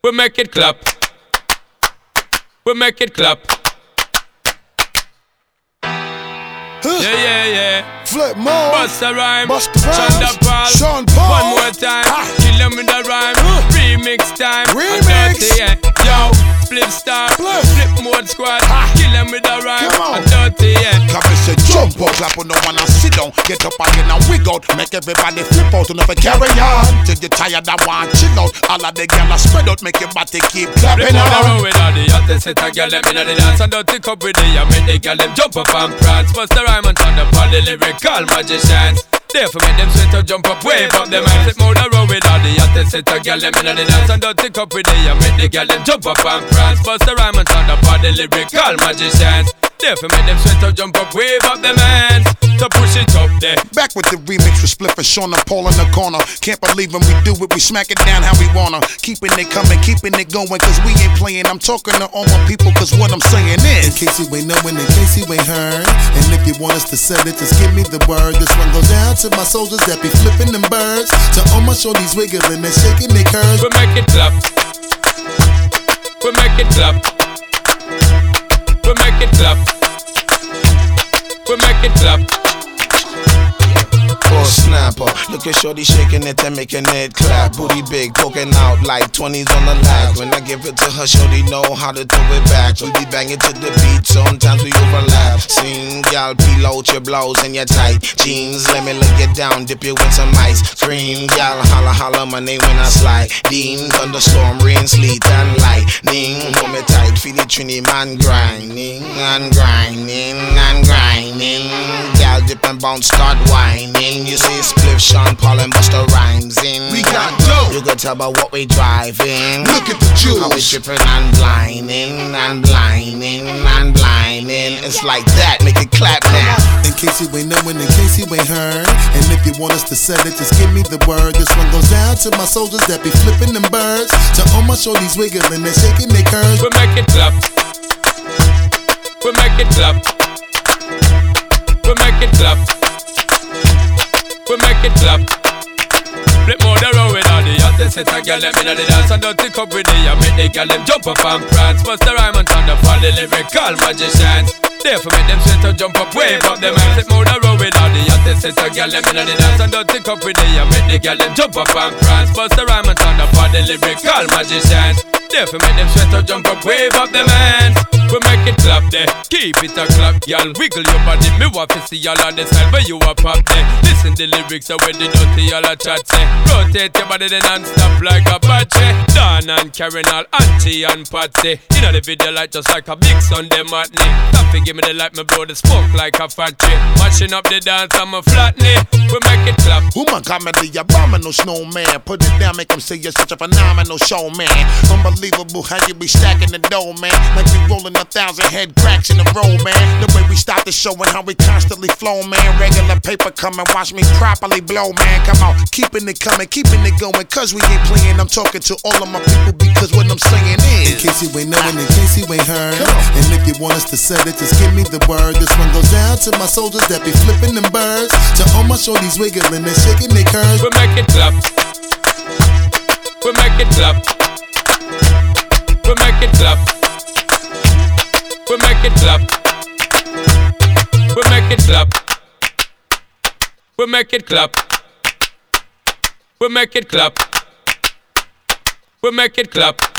We make it clap. We make it clap. Yeah. Flip mode. Bust a rhyme. Bust the rhymes. Sean Paul. One more time. Kill them with a rhyme. Remix time. Remix. Yo, flip star. Flip mode squad. Kill them with a rhyme. Come on. Dirty, yeah. Come and say jump up, clap on the one and sit down. Get up again and wiggle out. Make everybody flip out and never carry on. Till you tired and want chill out. All of the gyal spread out, make your body keep clapping Flip on the on. road with all the hottest set a girl them inna the dance and dirty cup with the make the girl them jump up and prance. Bust the rhyme and turn up all the lyrical magicians. Therefore make them sweat up, jump up, wave up them hands. Flip on the road with all the hottest set a girl them inna the dance and dirty cup with the make the girl them jump up and prance. Bust the rhyme and turn up all the lyrical magicians. Therefore make them sweat up, jump up, wave up them hands. To push it up there. Back with the remix with Spliff and Sean and Paul in the corner. Can't believe when we do it, we smack it down how we wanna. Keeping it coming, keeping it going, cause we ain't playing. I'm talking to all my people, cause what I'm saying is, in case you ain't knowing, in case you ain't heard, and if you want us to sell it, just give me the word. This one goes out to my soldiers that be flipping them birds. To all my shorties wiggling and shaking their curves. We make it clap. We make it clap. We make it clap. We make it clap. Or snapper, look at shorty shaking it and making it clap. Booty big, poking out like 20s on the lag. When I give it to her, shorty know how to throw it back. We be banging to the beat, sometimes we overlap. Sing, y'all peel out your blouse and your tight jeans. Let me lay it down, dip you in some ice cream. Y'all holla holla my name when I slide. Dean, thunderstorm, rain, sleet and lightning. Hold me tight, feel it Trini man grinding and grinding and grinding. Y'all dip and bounce, start whining. You see Spliff, Sean Paul and Busta Rhymes in. We got dope. You can tell by what we driving. Look at the jewels. How we tripping and blinding and blinding and blinding. It's like that, make it clap now. In case you ain't knowing, in case you ain't heard, and if you want us to sell it, just give me the word. This one goes down to my soldiers that be flipping them birds. To all my shorties wiggling and shaking their curves. We make it clap. We make it clap. We make it clap. We make it clap. Flip more the road with all the hottest set a girl them inna the dance and dirty cup with the make the girl them jump up and prance. Bust the rhyme and turn up all the lyrical magicians. Therefore make them sweat up, jump up, wave up them hands. Flip more the road with all the hottest set a girl them inna the dance and dirty cup with the make the girl them jump up and prance. Bust the rhyme and turn up all the lyrical magicians. Therefore make them sweat up, jump up, wave up them hands. We make it clap there, keep it a clap, y'all. Wiggle your body, me want to see y'all on the side where you a pop there. Listen the lyrics of when the dirty y'all a chat say. Rotate your body then non-stop like a battery. Dan and Karen all Auntie and Patsy. You know the video like just like a big Sunday matinee. Taffy give me the light, me blow the smoke like a factory. Mashing up the dance, I'm a flatney. We make it clap. Woman comedy, abominable snowman. Put it down, make them say you're such a phenomenal showman. Unbelievable how you be stacking the dough, man. Like we rolling 1,000 head cracks in a row, man. The way we start the show and how we constantly flow, man. Regular paper come and watch me properly blow, man. Come on, keeping it coming, keeping it going, cause we ain't playing. I'm talking to all of my people because what I'm saying is, in case you ain't knowing, in case you ain't heard, and if you want us to sell it, just give me the word. This one goes down to my soldiers that be flipping them birds. To all my shorties wiggling and shaking their curves. We make it clap. We make it clap. We make it clap. We make it clap. We make it clap. We make it clap. We make it clap. We make it clap.